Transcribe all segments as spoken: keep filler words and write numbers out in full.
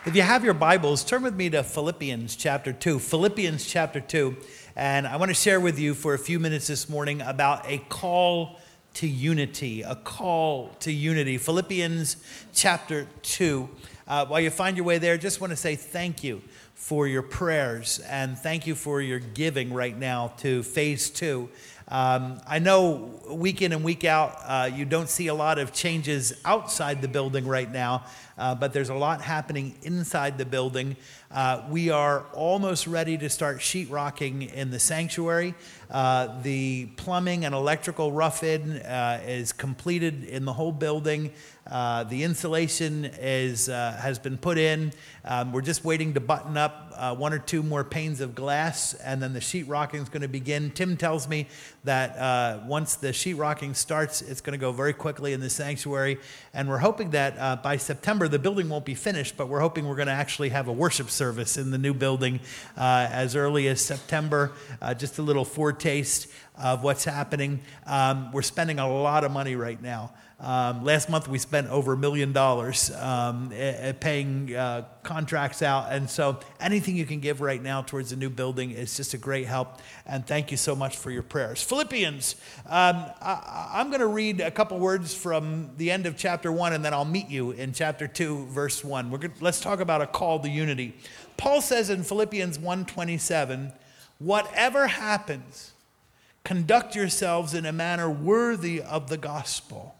If you have your Bibles, turn with me to Philippians chapter two. Philippians chapter two. And I want to share with you for a few minutes this morning about a call to unity. A call to unity. Philippians chapter two. Uh, while you find your way there, just want to say thank you for your prayers and thank you for your giving right now to phase two. Um, I know week in and week out, uh, you don't see a lot of changes outside the building right now, uh, but there's a lot happening inside the building. Uh, we are almost ready to start sheetrocking in the sanctuary. Uh, the plumbing and electrical rough-in uh, is completed in the whole building. Uh, the insulation is uh, has been put in. Um, we're just waiting to button up uh, one or two more panes of glass, and then the sheetrocking is going to begin. Tim tells me that uh, once the sheetrocking starts, it's going to go very quickly in the sanctuary, and we're hoping that uh, by September the building won't be finished, but we're hoping we're going to actually have a worship service in the new building uh, as early as September. Uh, just a little foretaste of what's happening. Um, we're spending a lot of money right now. Um, last month we spent over a million dollars um, paying uh, contracts out, and so anything you can give right now towards the new building is just a great help, and thank you so much for your prayers. Philippians, um, I, I'm going to read a couple words from the end of chapter one, and then I'll meet you in chapter two, verse one. We're gonna, let's talk about a call to unity. Paul says in Philippians one twenty-seven, whatever happens, conduct yourselves in a manner worthy of the gospel.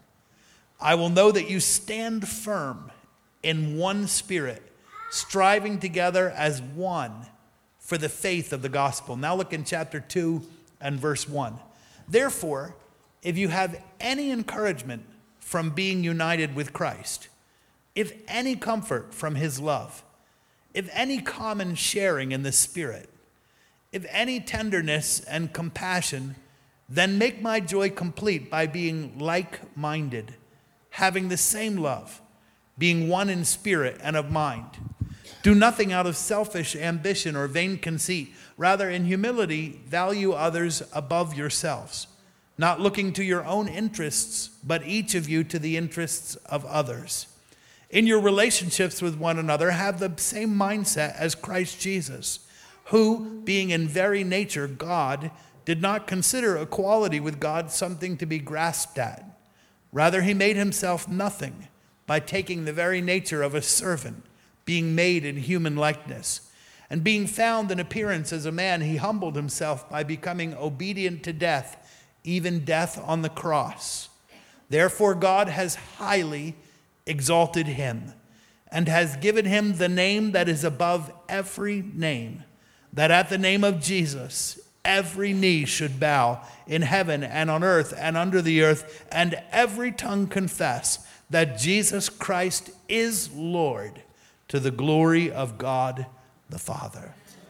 I will know that you stand firm in one spirit, striving together as one for the faith of the gospel. Now look in chapter two and verse one. Therefore, if you have any encouragement from being united with Christ, if any comfort from his love, if any common sharing in the Spirit, if any tenderness and compassion, then make my joy complete by being like-minded, having the same love, being one in spirit and of mind. Do nothing out of selfish ambition or vain conceit. Rather, in humility, value others above yourselves, not looking to your own interests, but each of you to the interests of others. In your relationships with one another, have the same mindset as Christ Jesus, who, being in very nature God, did not consider equality with God something to be grasped at. Rather, he made himself nothing by taking the very nature of a servant, being made in human likeness. And being found in appearance as a man, he humbled himself by becoming obedient to death, even death on the cross. Therefore, God has highly exalted him and has given him the name that is above every name, that at the name of Jesus, every knee should bow in heaven and on earth and under the earth, and every tongue confess that Jesus Christ is Lord, to the glory of God the Father.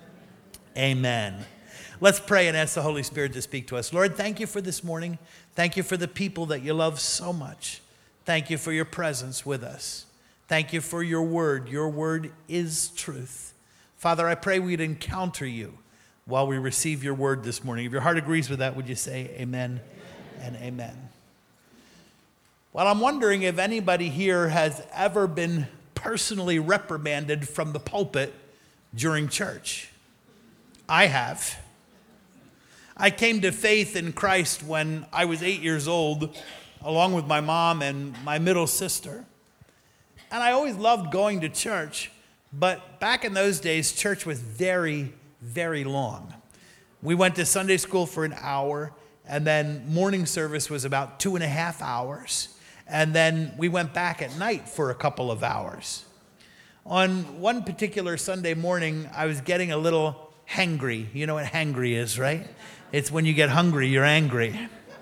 Amen. Let's pray and ask the Holy Spirit to speak to us. Lord, thank you for this morning. Thank you for the people that you love so much. Thank you for your presence with us. Thank you for your word. Your word is truth. Father, I pray we'd encounter you while we receive your word this morning. If your heart agrees with that, would you say amen, amen. and amen? Well, I'm wondering if anybody here has ever been personally reprimanded from the pulpit during church. I have. I came to faith in Christ when I was eight years old, along with my mom and my middle sister. And I always loved going to church, but back in those days, church was very very long. We went to Sunday school for an hour, and then morning service was about two and a half hours, and then we went back at night for a couple of hours. On one particular Sunday morning, I was getting a little hangry. You know what hangry is, right? It's when you get hungry, you're angry.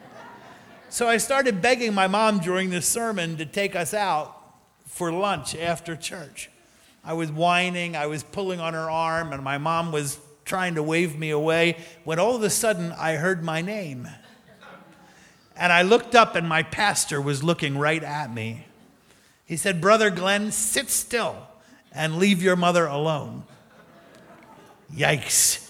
So I started begging my mom during the sermon to take us out for lunch after church. I was whining, I was pulling on her arm, and my mom was trying to wave me away, when all of a sudden I heard my name. And I looked up and my pastor was looking right at me. He said, "Brother Glenn, sit still and leave your mother alone." Yikes.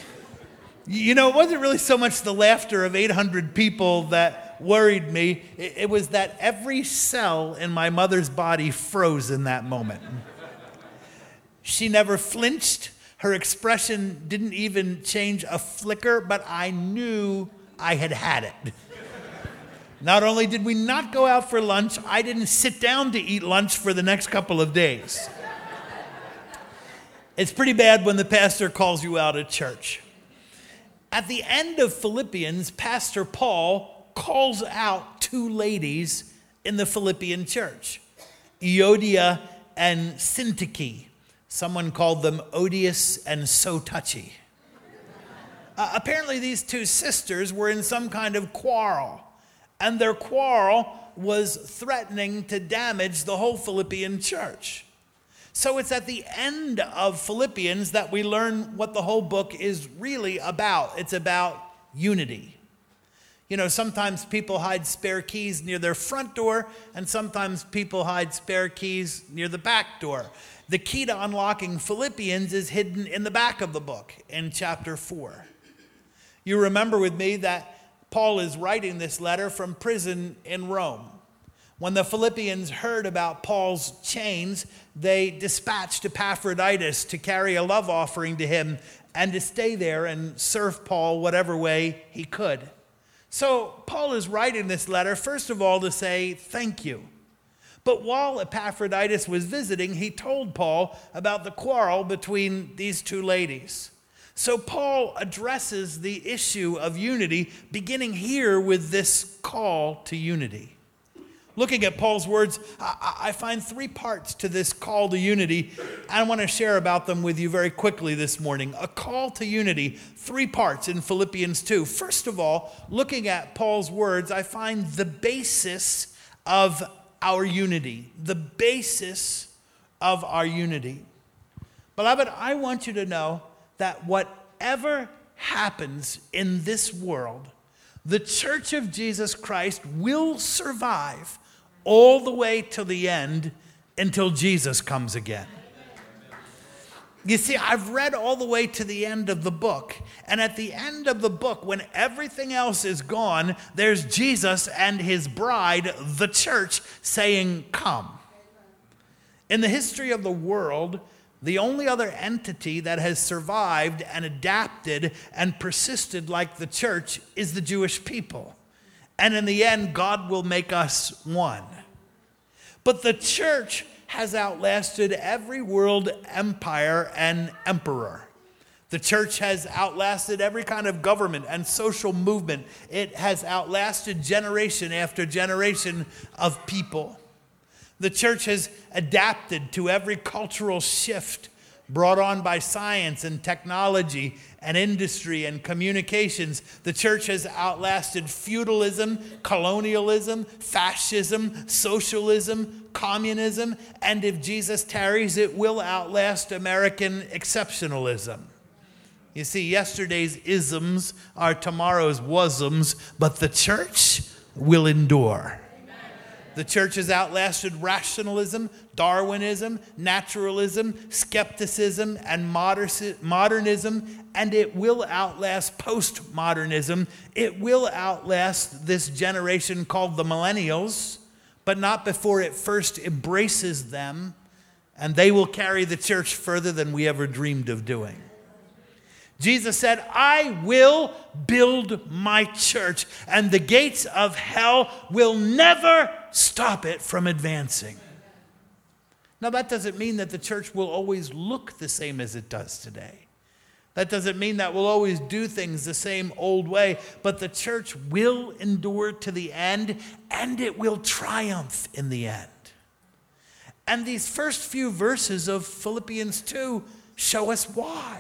You know, it wasn't really so much the laughter of eight hundred people that worried me. It was that every cell in my mother's body froze in that moment. She never flinched. Her expression didn't even change a flicker, but I knew I had had it. Not only did we not go out for lunch, I didn't sit down to eat lunch for the next couple of days. It's pretty bad when the pastor calls you out at church. At the end of Philippians, Pastor Paul calls out two ladies in the Philippian church, Euodia and Syntyche. Someone called them odious and so touchy. Uh, apparently, these two sisters were in some kind of quarrel, and their quarrel was threatening to damage the whole Philippian church. So it's at the end of Philippians that we learn what the whole book is really about. It's about unity. You know, sometimes people hide spare keys near their front door, and sometimes people hide spare keys near the back door. The key to unlocking Philippians is hidden in the back of the book in chapter four. You remember with me that Paul is writing this letter from prison in Rome. When the Philippians heard about Paul's chains, they dispatched Epaphroditus to carry a love offering to him and to stay there and serve Paul whatever way he could. So Paul is writing this letter, first of all, to say thank you. But while Epaphroditus was visiting, he told Paul about the quarrel between these two ladies. So Paul addresses the issue of unity, beginning here with this call to unity. Looking at Paul's words, I find three parts to this call to unity. I want to share about them with you very quickly this morning. A call to unity, three parts in Philippians two. First of all, looking at Paul's words, I find the basis of our unity. The basis of our unity. Beloved, I want you to know that whatever happens in this world, the Church of Jesus Christ will survive all the way to the end until Jesus comes again. You see, I've read all the way to the end of the book, and at the end of the book, when everything else is gone, there's Jesus and his bride, the church, saying, "Come." In the history of the world, the only other entity that has survived and adapted and persisted like the church is the Jewish people. And in the end, God will make us one. But the church has outlasted every world empire and emperor. The church has outlasted every kind of government and social movement. It has outlasted generation after generation of people. The church has adapted to every cultural shift brought on by science and technology and industry and communications. The church has outlasted feudalism, colonialism, fascism, socialism, communism, and if Jesus tarries, it will outlast American exceptionalism. You see, yesterday's isms are tomorrow's wasms, but the church will endure. The church has outlasted rationalism, Darwinism, naturalism, skepticism, and modernism, and it will outlast postmodernism. It will outlast this generation called the millennials, but not before it first embraces them, and they will carry the church further than we ever dreamed of doing. Jesus said, "I will build my church, and the gates of hell will never stop it from advancing." Now, that doesn't mean that the church will always look the same as it does today. That doesn't mean that we'll always do things the same old way, but the church will endure to the end, and it will triumph in the end. And these first few verses of Philippians two show us why.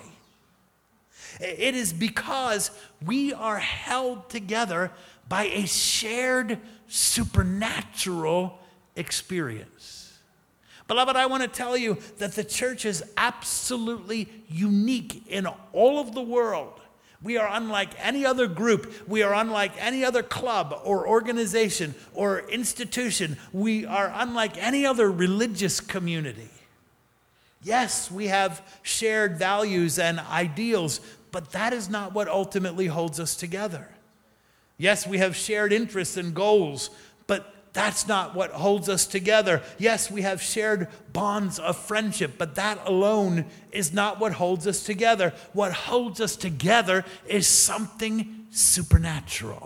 It is because we are held together by a shared supernatural experience. Beloved, I want to tell you that the church is absolutely unique in all of the world. We are unlike any other group. We are unlike any other club or organization or institution. We are unlike any other religious community. Yes, we have shared values and ideals, but that is not what ultimately holds us together. Yes, we have shared interests and goals, but that's not what holds us together. Yes, we have shared bonds of friendship, but that alone is not what holds us together. What holds us together is something supernatural.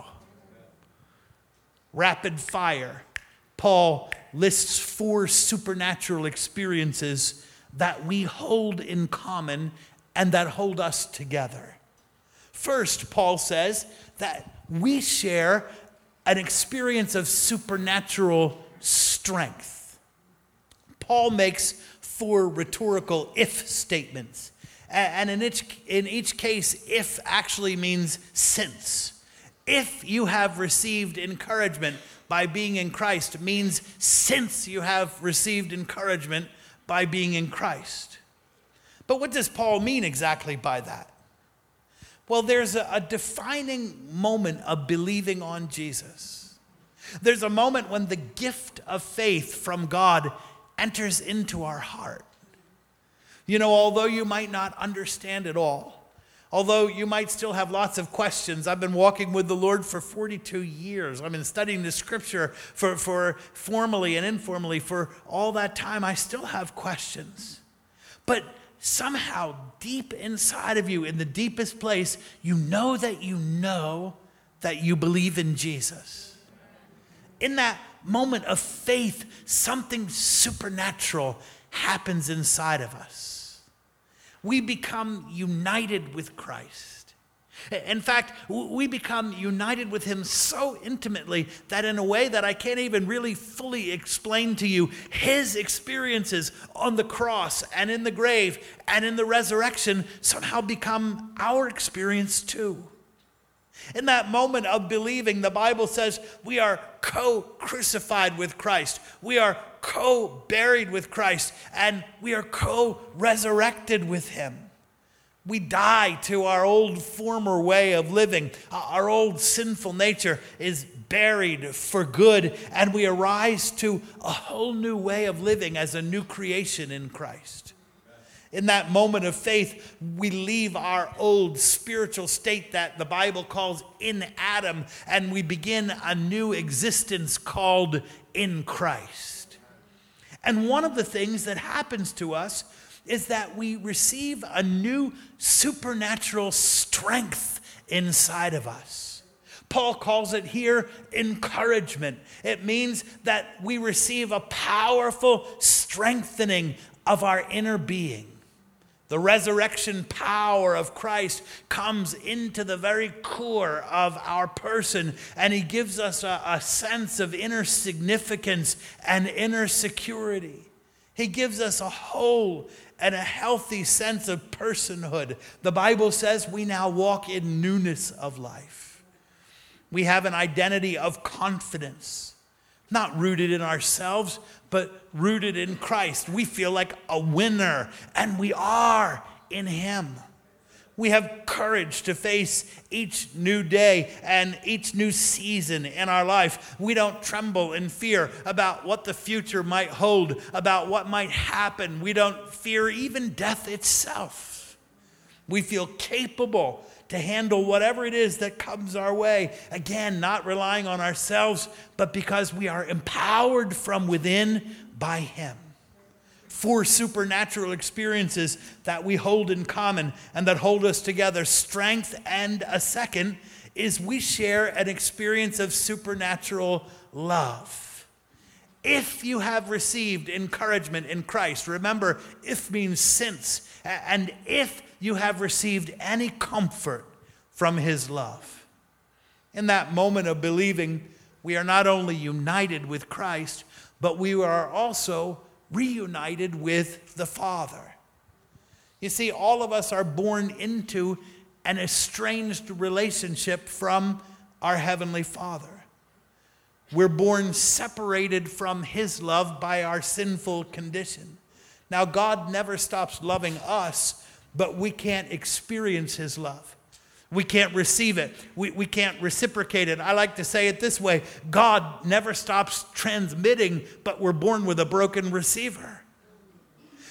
Rapid fire. Paul lists four supernatural experiences that we hold in common and that hold us together. First, Paul says that we share an experience of supernatural strength. Paul makes four rhetorical if statements. And in each, in each case, if actually means since. If you have received encouragement by being in Christ means since you have received encouragement by being in Christ. But what does Paul mean exactly by that? Well, there's a, a defining moment of believing on Jesus. There's a moment when the gift of faith from God enters into our heart. You know, although you might not understand it all, although you might still have lots of questions. I've been walking with the Lord for forty-two years. I've been studying the scripture for, for formally and informally for all that time. I still have questions. But somehow deep inside of you, in the deepest place, you know that you know that you believe in Jesus. In that moment of faith, something supernatural happens inside of us. We become united with Christ. In fact, we become united with him so intimately that in a way that I can't even really fully explain to you, his experiences on the cross and in the grave and in the resurrection somehow become our experience too. In that moment of believing, the Bible says we are co-crucified with Christ. We are co-buried with Christ, and we are co-resurrected with him. We die to our old former way of living. Our old sinful nature is buried for good, and we arise to a whole new way of living as a new creation in Christ. In that moment of faith, we leave our old spiritual state that the Bible calls in Adam, and we begin a new existence called in Christ. And one of the things that happens to us is that we receive a new supernatural strength inside of us. Paul calls it here encouragement. It means that we receive a powerful strengthening of our inner being. The resurrection power of Christ comes into the very core of our person, and he gives us a, a sense of inner significance and inner security. He gives us a whole and a healthy sense of personhood. The Bible says we now walk in newness of life. We have an identity of confidence, not rooted in ourselves, but rooted in Christ. We feel like a winner, and we are in him. We have courage to face each new day and each new season in our life. We don't tremble in fear about what the future might hold, about what might happen. We don't fear even death itself. We feel capable to handle whatever it is that comes our way. Again, not relying on ourselves, but because we are empowered from within by him. Four supernatural experiences that we hold in common and that hold us together. Strength, and a second is we share an experience of supernatural love. If you have received encouragement in Christ, remember, if means since, and if you have received any comfort from his love. In that moment of believing, we are not only united with Christ, but we are also reunited with the Father. You see, all of us are born into an estranged relationship from our Heavenly Father. We're born separated from his love by our sinful condition. Now, God never stops loving us, but we can't experience his love. We can't receive it. We, we can't reciprocate it. I like to say it this way: God never stops transmitting, but we're born with a broken receiver.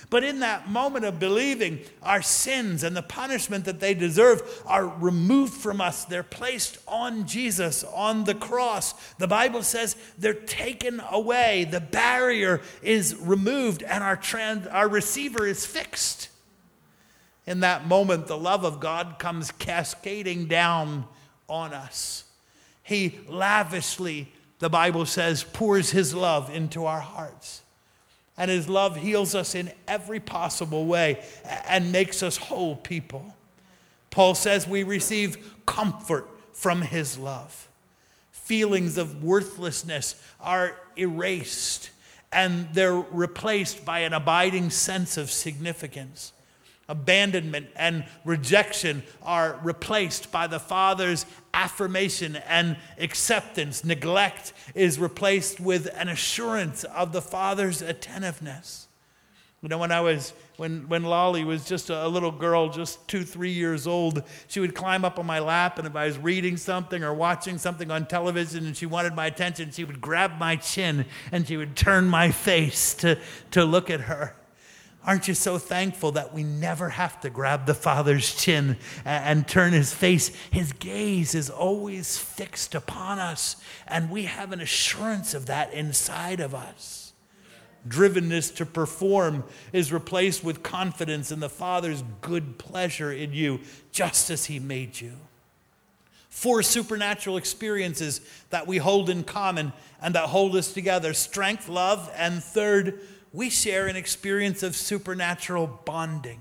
But in that moment of believing, our sins and the punishment that they deserve are removed from us. They're placed on Jesus, on the cross. The Bible says they're taken away. The barrier is removed and our, trans- our receiver is fixed. In that moment, the love of God comes cascading down on us. He lavishly, the Bible says, pours his love into our hearts. And his love heals us in every possible way and makes us whole people. Paul says we receive comfort from his love. Feelings of worthlessness are erased and they're replaced by an abiding sense of significance. Abandonment and rejection are replaced by the Father's affirmation and acceptance. Neglect is replaced with an assurance of the Father's attentiveness. You know, when I was, when, when Lolly was just a little girl, just two, three years old, she would climb up on my lap, and if I was reading something or watching something on television and she wanted my attention, she would grab my chin and she would turn my face to, to look at her. Aren't you so thankful that we never have to grab the Father's chin and turn his face? His gaze is always fixed upon us, and we have an assurance of that inside of us. Drivenness to perform is replaced with confidence in the Father's good pleasure in you, just as he made you. Four supernatural experiences that we hold in common and that hold us together: strength, love, and third, we share an experience of supernatural bonding.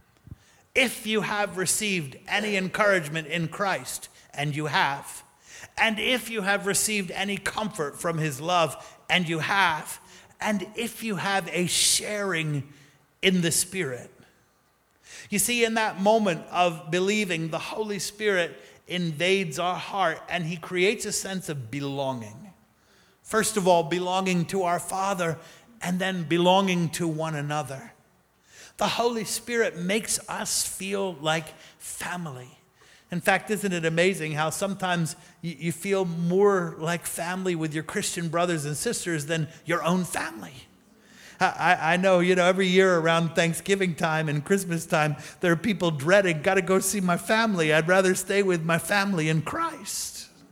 If you have received any encouragement in Christ, and you have, and if you have received any comfort from his love, and you have, and if you have a sharing in the Spirit. You see, in that moment of believing, the Holy Spirit invades our heart and he creates a sense of belonging. First of all, belonging to our Father, and then belonging to one another. The Holy Spirit makes us feel like family. In fact, isn't it amazing how sometimes you, you feel more like family with your Christian brothers and sisters than your own family? I, I know, you know, every year around Thanksgiving time and Christmas time, there are people dreading, got to go see my family. I'd rather stay with my family in Christ.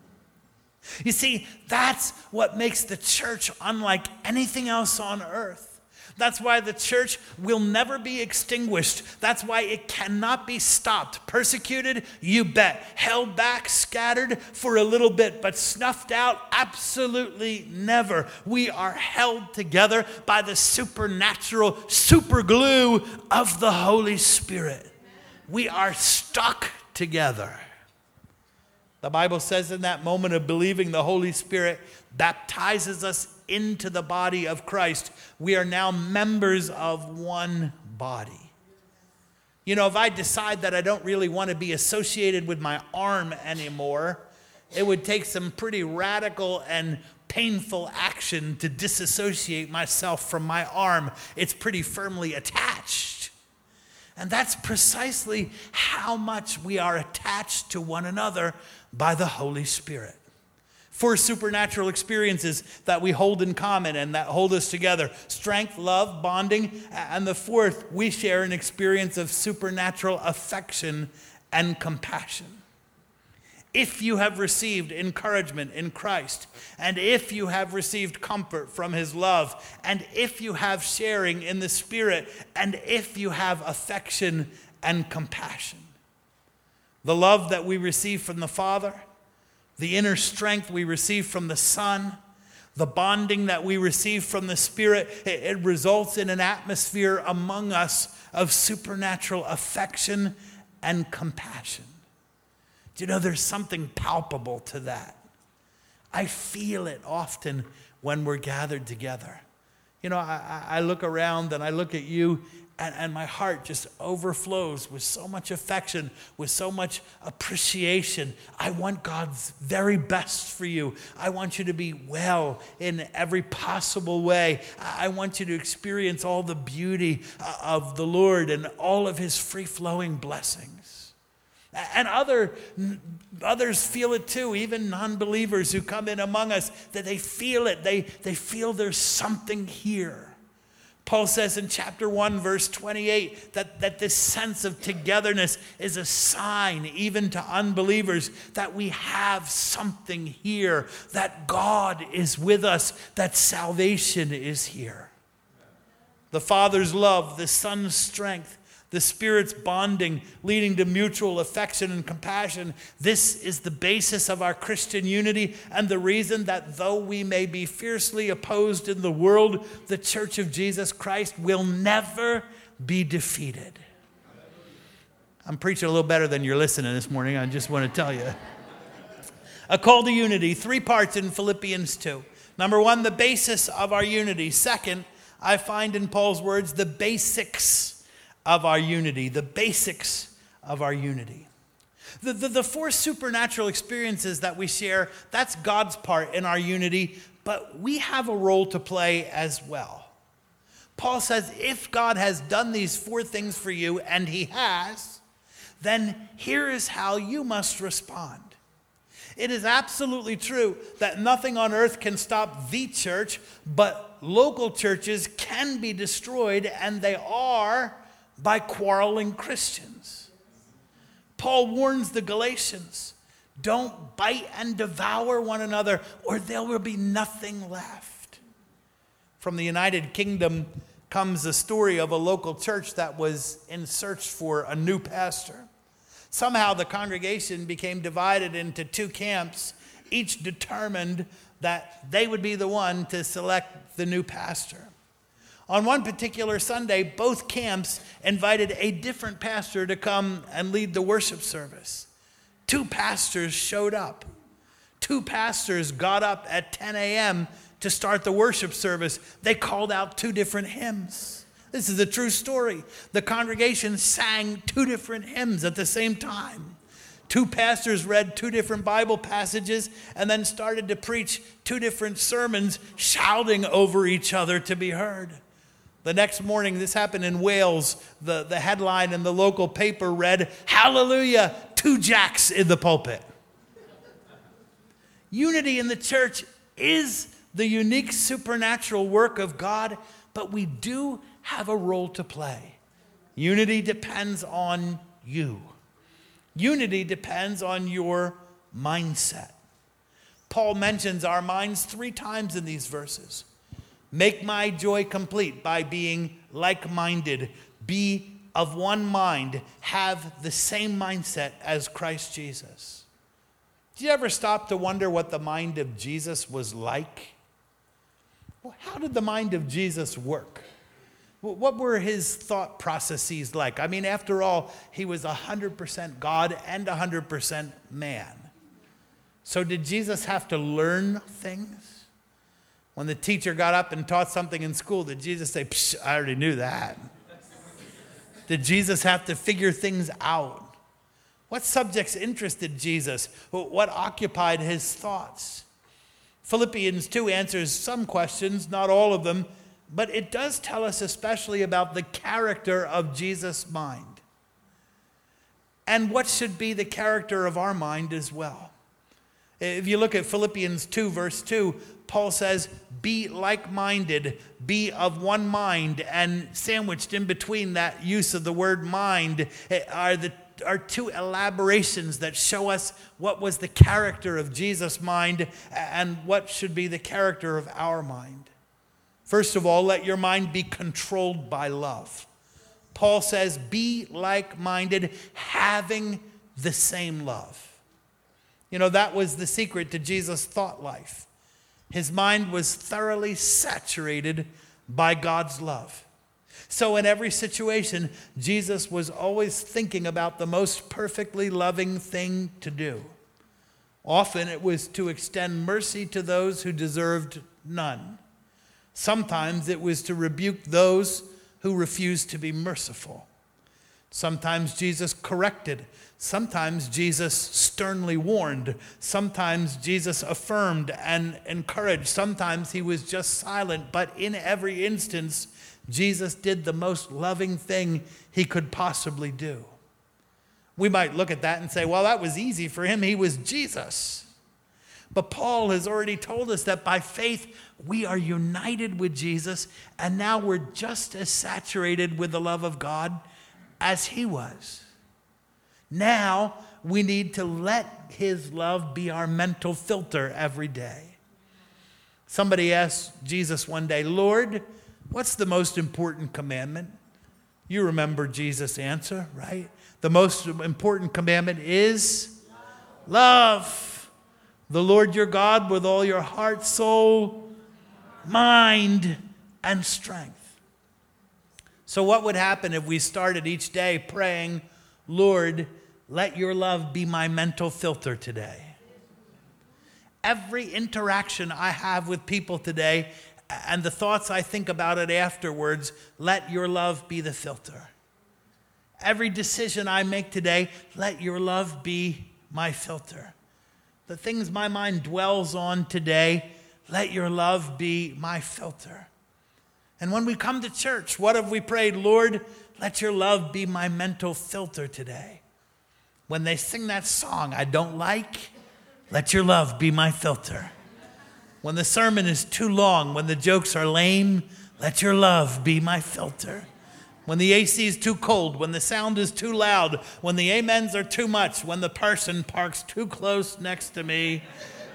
You see, that's what makes the church unlike anything else on earth. That's why the church will never be extinguished. That's why it cannot be stopped. Persecuted, you bet. Held back, scattered for a little bit, but snuffed out, absolutely never. We are held together by the supernatural super glue of the Holy Spirit. We are stuck together. The Bible says in that moment of believing, the Holy Spirit baptizes us into the body of Christ. We are now members of one body. You know, if I decide that I don't really want to be associated with my arm anymore, it would take some pretty radical and painful action to disassociate myself from my arm. It's pretty firmly attached. And that's precisely how much we are attached to one another by the Holy Spirit. Four supernatural experiences that we hold in common and that hold us together: strength, love, bonding. And the fourth, we share an experience of supernatural affection and compassion. If you have received encouragement in Christ, and if you have received comfort from his love, and if you have sharing in the Spirit, and if you have affection and compassion, the love that we receive from the Father, the inner strength we receive from the Son, the bonding that we receive from the Spirit, it, it results in an atmosphere among us of supernatural affection and compassion. Do you know there's something palpable to that? I feel it often when we're gathered together. You know, I, I look around and I look at you, and, and my heart just overflows with so much affection, with so much appreciation. I want God's very best for you. I want you to be well in every possible way. I want you to experience all the beauty of the Lord and all of his free-flowing blessings. And other, others feel it too, even non-believers who come in among us, that they feel it. They, they feel there's something here. Paul says in chapter one, verse twenty-eight, that, that this sense of togetherness is a sign, even to unbelievers, that we have something here, that God is with us, that salvation is here. The Father's love, the Son's strength, the Spirit's bonding, leading to mutual affection and compassion. This is the basis of our Christian unity and the reason that though we may be fiercely opposed in the world, the Church of Jesus Christ will never be defeated. I'm preaching a little better than you're listening this morning. I just want to tell you. A call to unity, three parts in Philippians two. Number one, the basis of our unity. Second, I find in Paul's words the basics of our unity, the basics of our unity. The, the, the four supernatural experiences that we share, that's God's part in our unity, but we have a role to play as well. Paul says, if God has done these four things for you, and he has, then here is how you must respond. It is absolutely true that nothing on earth can stop the church, but local churches can be destroyed, and they are, by quarreling Christians. Paul warns the Galatians, don't bite and devour one another, or there will be nothing left. From the United Kingdom comes the story of a local church that was in search for a new pastor. Somehow the congregation became divided into two camps, each determined that they would be the one to select the new pastor. On one particular Sunday, both camps invited a different pastor to come and lead the worship service. Two pastors showed up. Two pastors got up at ten a.m. to start the worship service. They called out two different hymns. This is a true story. The congregation sang two different hymns at the same time. Two pastors read two different Bible passages and then started to preach two different sermons, shouting over each other to be heard. The next morning, this happened in Wales, the, the headline in the local paper read, "Hallelujah, two jacks in the pulpit." Unity in the church is the unique supernatural work of God, but we do have a role to play. Unity depends on you. Unity depends on your mindset. Paul mentions our minds three times in these verses. Make my joy complete by being like-minded. Be of one mind. Have the same mindset as Christ Jesus. Do you ever stop to wonder what the mind of Jesus was like? Well, how did the mind of Jesus work? What were his thought processes like? I mean, after all, he was one hundred percent God and one hundred percent man. So did Jesus have to learn things? When the teacher got up and taught something in school, did Jesus say, Psh, I already knew that? Did Jesus have to figure things out? What subjects interested Jesus? What occupied his thoughts? Philippians two answers some questions, not all of them, but it does tell us especially about the character of Jesus' mind. And what should be the character of our mind as well. If you look at Philippians two, verse two, Paul says, be like-minded, be of one mind, and sandwiched in between that use of the word mind are the are two elaborations that show us what was the character of Jesus' mind and what should be the character of our mind. First of all, let your mind be controlled by love. Paul says, be like-minded, having the same love. You know, that was the secret to Jesus' thought life. His mind was thoroughly saturated by God's love. So in every situation, Jesus was always thinking about the most perfectly loving thing to do. Often it was to extend mercy to those who deserved none. Sometimes it was to rebuke those who refused to be merciful. Sometimes Jesus corrected. Sometimes Jesus sternly warned. Sometimes Jesus affirmed and encouraged. Sometimes he was just silent. But in every instance, Jesus did the most loving thing he could possibly do. We might look at that and say, well, that was easy for him. He was Jesus. But Paul has already told us that by faith, we are united with Jesus, and now we're just as saturated with the love of God as he was. Now we need to let his love be our mental filter every day. Somebody asked Jesus one day, Lord, what's the most important commandment? You remember Jesus' answer, right? The most important commandment is love the Lord your God with all your heart, soul, mind, and strength. So what would happen if we started each day praying, Lord, let your love be my mental filter today? Every interaction I have with people today and the thoughts I think about it afterwards, let your love be the filter. Every decision I make today, let your love be my filter. The things my mind dwells on today, let your love be my filter. And when we come to church, what have we prayed? Lord, let your love be my mental filter today. When they sing that song I don't like, let your love be my filter. When the sermon is too long, when the jokes are lame, let your love be my filter. When the A C is too cold, when the sound is too loud, when the amens are too much, when the person parks too close next to me,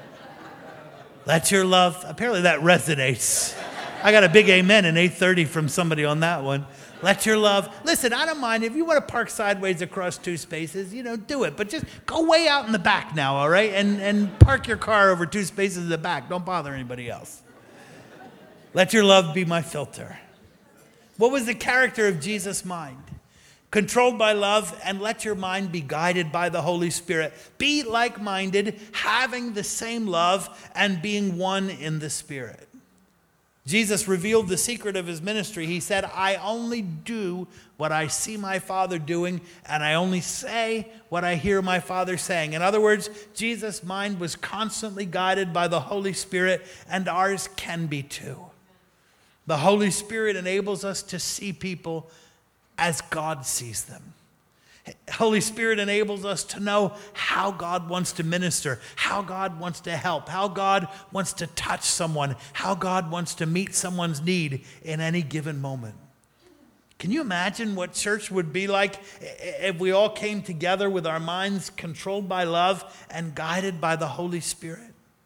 let your love, apparently that resonates. I got a big amen in eight thirty from somebody on that one. Let your love, listen, I don't mind if you want to park sideways across two spaces, you know, do it. But just go way out in the back now, all right? And, and park your car over two spaces in the back. Don't bother anybody else. Let your love be my filter. What was the character of Jesus' mind? Controlled by love, and let your mind be guided by the Holy Spirit. Be like-minded, having the same love, and being one in the Spirit. Jesus revealed the secret of his ministry. He said, I only do what I see my Father doing, and I only say what I hear my Father saying. In other words, Jesus' mind was constantly guided by the Holy Spirit, and ours can be too. The Holy Spirit enables us to see people as God sees them. Holy Spirit enables us to know how God wants to minister, how God wants to help, how God wants to touch someone, how God wants to meet someone's need in any given moment. Can you imagine what church would be like if we all came together with our minds controlled by love and guided by the Holy Spirit?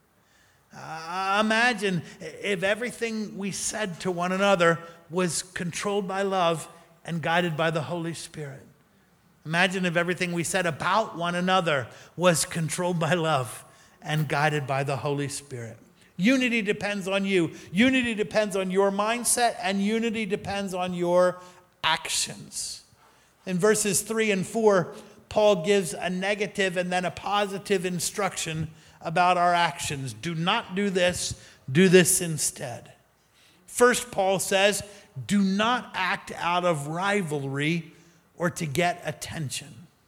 Uh, imagine if everything we said to one another was controlled by love and guided by the Holy Spirit. Imagine if everything we said about one another was controlled by love and guided by the Holy Spirit. Unity depends on you. Unity depends on your mindset, and unity depends on your actions. In verses three and four, Paul gives a negative and then a positive instruction about our actions. Do not do this, do this instead. First, Paul says, do not act out of rivalry or to get attention.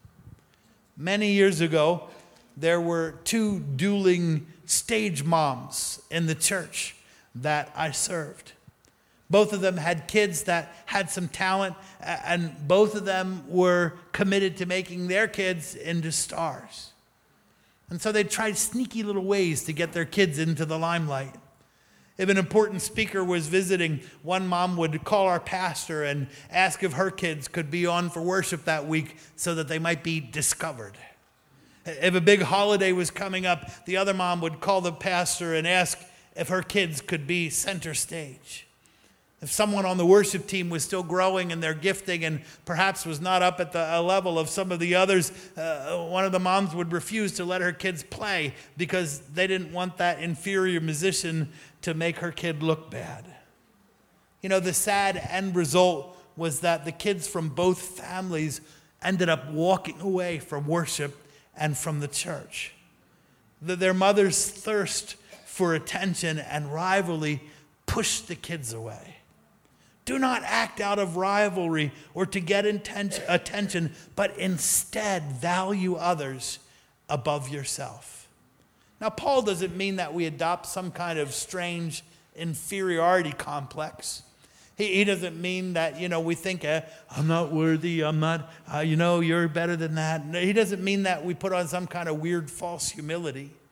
Many years ago, there were two dueling stage moms in the church that I served. Both of them had kids that had some talent, and both of them were committed to making their kids into stars. And so they tried sneaky little ways to get their kids into the limelight. If an important speaker was visiting, one mom would call our pastor and ask if her kids could be on for worship that week so that they might be discovered. If a big holiday was coming up, the other mom would call the pastor and ask if her kids could be center stage. If someone on the worship team was still growing in their gifting and perhaps was not up at the level of some of the others, uh, one of the moms would refuse to let her kids play because they didn't want that inferior musician to make her kid look bad. You know, the sad end result was that the kids from both families ended up walking away from worship and from the church. The, their mother's thirst for attention and rivalry pushed the kids away. Do not act out of rivalry or to get inten- attention, but instead value others above yourself. Now, Paul doesn't mean that we adopt some kind of strange inferiority complex. He, he doesn't mean that, you know, we think, eh, I'm not worthy, I'm not, uh, you know, you're better than that. No, he doesn't mean that we put on some kind of weird false humility.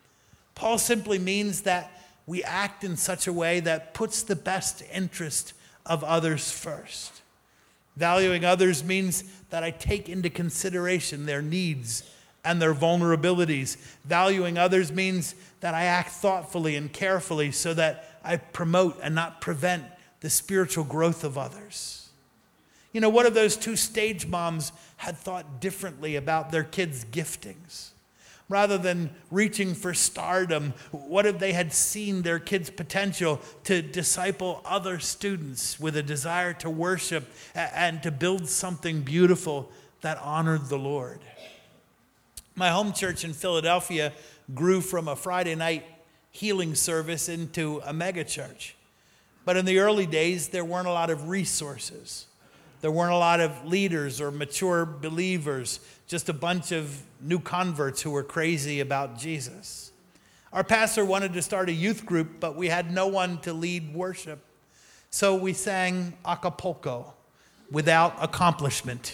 Paul simply means that we act in such a way that puts the best interest of others first. Valuing others means that I take into consideration their needs and their vulnerabilities. Valuing others means that I act thoughtfully and carefully so that I promote and not prevent the spiritual growth of others. You know, what if those two stage moms had thought differently about their kids' giftings? Rather than reaching for stardom, what if they had seen their kids' potential to disciple other students with a desire to worship and to build something beautiful that honored the Lord? My home church in Philadelphia grew from a Friday night healing service into a mega church. But in the early days, there weren't a lot of resources. There weren't a lot of leaders or mature believers, just a bunch of new converts who were crazy about Jesus. Our pastor wanted to start a youth group, but we had no one to lead worship. So we sang Acapulco without accomplishment.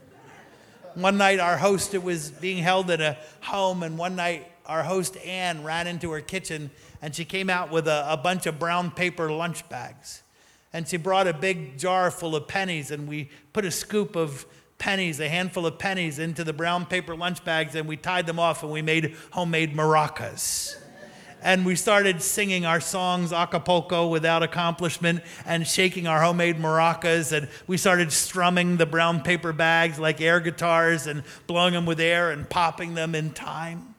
One night our host, it was being held at a home, and one night our host Ann ran into her kitchen and she came out with a, a bunch of brown paper lunch bags. And she brought a big jar full of pennies, and we put a scoop of pennies, a handful of pennies, into the brown paper lunch bags, and we tied them off, and we made homemade maracas. And we started singing our songs, Acapulco without accomplishment, and shaking our homemade maracas, and we started strumming the brown paper bags like air guitars and blowing them with air and popping them in time.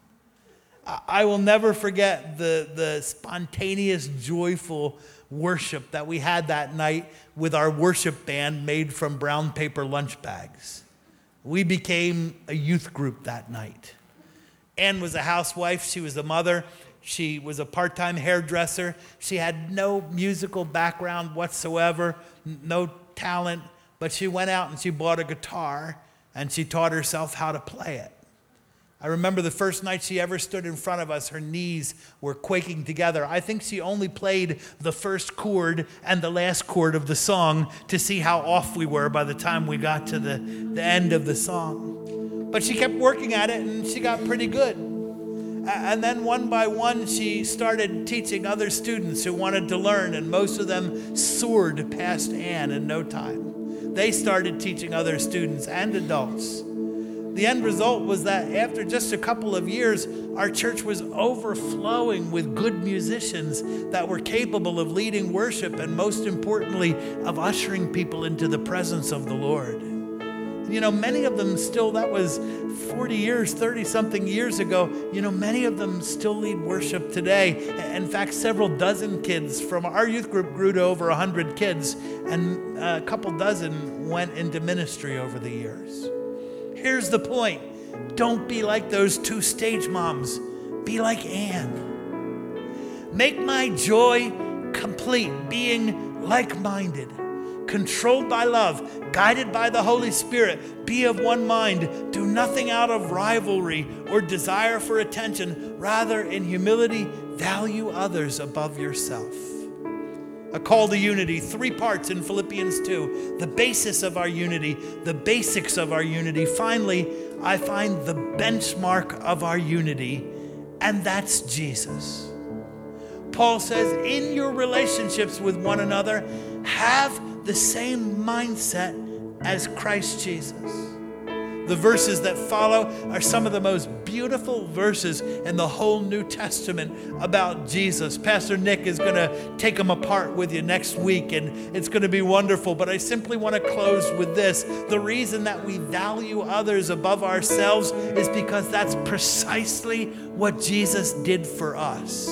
I will never forget the, the spontaneous, joyful worship that we had that night with our worship band made from brown paper lunch bags. We became a youth group that night. Ann was a housewife. She was a mother. She was a part-time hairdresser. She had no musical background whatsoever, no talent, but she went out and she bought a guitar and she taught herself how to play it. I remember the first night she ever stood in front of us, her knees were quaking together. I think she only played the first chord and the last chord of the song to see how off we were by the time we got to the, the end of the song. But she kept working at it and she got pretty good. And then one by one, she started teaching other students who wanted to learn, and most of them soared past Ann in no time. They started teaching other students and adults. The end result was that after just a couple of years, our church was overflowing with good musicians that were capable of leading worship and, most importantly, of ushering people into the presence of the Lord. You know, many of them still, that was forty years, thirty-something years ago, you know, many of them still lead worship today. In fact, several dozen kids from our youth group grew to over one hundred kids, and a couple dozen went into ministry over the years. Here's the point. Don't be like those two stage moms. Be like Ann. Make my joy complete, being like-minded, controlled by love, guided by the Holy Spirit. Be of one mind. Do nothing out of rivalry or desire for attention. Rather, in humility, value others above yourself. A call to unity, three parts in Philippians two. The basis of our unity, the basics of our unity. Finally, I find the benchmark of our unity, and that's Jesus. Paul says, in your relationships with one another, have the same mindset as Christ Jesus. The verses that follow are some of the most beautiful verses in the whole New Testament about Jesus. Pastor Nick is going to take them apart with you next week, and it's going to be wonderful. But I simply want to close with this. The reason that we value others above ourselves is because that's precisely what Jesus did for us.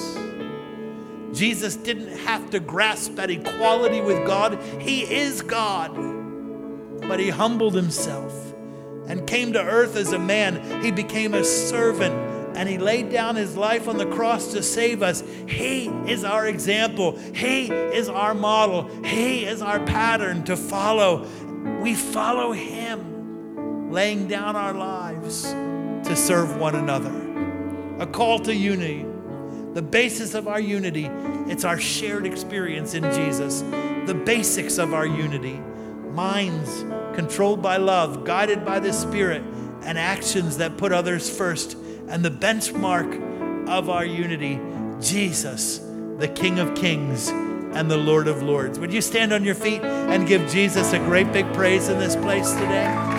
Jesus didn't have to grasp at equality with God. He is God. But he humbled himself and came to earth as a man. He became a servant, and he laid down his life on the cross to save us. He is our example. He is our model. He is our pattern to follow. We follow him, laying down our lives to serve one another. A call to unity. The basis of our unity, it's our shared experience in Jesus. The basics of our unity. Minds controlled by love, guided by the Spirit, and actions that put others first. And the benchmark of our unity, Jesus, the King of Kings and the Lord of Lords. Would you stand on your feet and give Jesus a great big praise in this place today?